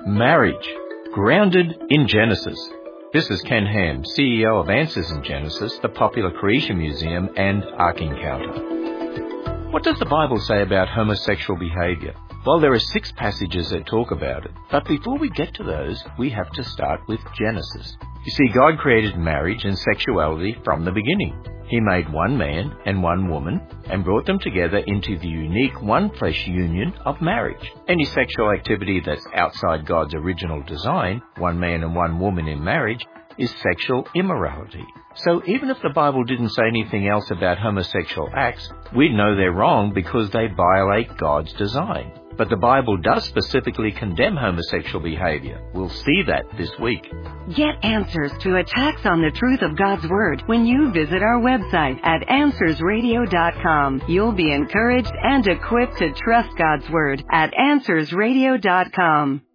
Marriage, grounded in Genesis. This is Ken Ham, CEO of Answers in Genesis, the Popular Creation Museum and Ark Encounter. What does the Bible say about homosexual behaviour? Well, there are 6 passages that talk about it, but before we get to those, we have to start with Genesis. You see, God created marriage and sexuality from the beginning. He made one man and one woman and brought them together into the unique one-flesh union of marriage. Any sexual activity that's outside God's original design, one man and one woman in marriage, is sexual immorality. So even if the Bible didn't say anything else about homosexual acts, we'd know they're wrong because they violate God's design. But the Bible does specifically condemn homosexual behavior. We'll see that this week. Get answers to attacks on the truth of God's Word when you visit our website at AnswersRadio.com. You'll be encouraged and equipped to trust God's Word at AnswersRadio.com.